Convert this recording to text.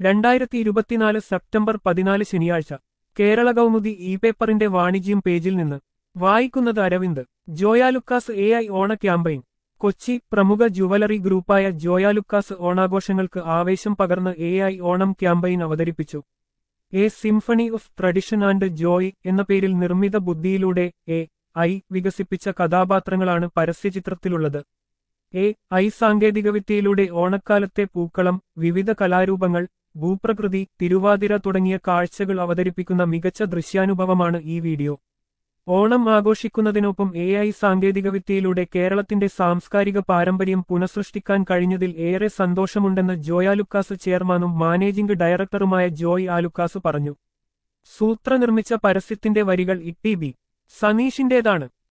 2024 September 14 ശനിയാഴ്ച Kerala Kaumudi E പേപ്പറിന്റെ വാണിജ്യം പേജിൽ നിന്ന് വായിക്കുന്നത് അരവിന്ദ്. ജോയാലുക്കാസ് AI ഓണ ക്യാമ്പയിൻ. കൊച്ചി. പ്രമുഖ ജുവലറി ഗ്രൂപ്പായ ജോയാലുക്കാസ് ഓണാഘോഷങ്ങൾക്ക് ആവേശം പകർന്ന് AI ഓണം ക്യാമ്പയിൻ അവതരിപ്പിച്ചു. A symphony of tradition and joy എന്ന പേരിൽ നിർമ്മിത ബുദ്ധിയിലൂടെ AI വികസിപ്പിച്ച കഥാപാത്രങ്ങളാണ് പരസ്യചിത്രത്തിലുള്ളത്. AI സാങ്കേതികവിദ്യയിലൂടെ ഓണക്കാലത്തെ പൂക്കളം, വിവിധ കലാരൂപങ്ങൾ, ഭൂപ്രകൃതി, തിരുവാതിര തുടങ്ങിയ കാഴ്ചകൾ അവതരിപ്പിക്കുന്ന മികച്ച ദൃശ്യാനുഭവമാണ് ഈ വീഡിയോ. ഓണം ആഘോഷിക്കുന്നതിനൊപ്പം AI സാങ്കേതികവിദ്യയിലൂടെ കേരളത്തിന്റെ സാംസ്കാരിക പാരമ്പര്യം പുനഃസൃഷ്ടിക്കാൻ കഴിഞ്ഞതിൽ ഏറെ സന്തോഷമുണ്ടെന്ന് ജോയാലുക്കാസ് ചെയർമാനും മാനേജിംഗ് ഡയറക്ടറുമായ ജോയ് ആലുക്കാസ് പറഞ്ഞു. സൂത്രനിർമ്മിച്ച പരസ്യത്തിന്റെ വരികൾ ഇ.ടി.ബി. സനീഷിന്റേതാണ്.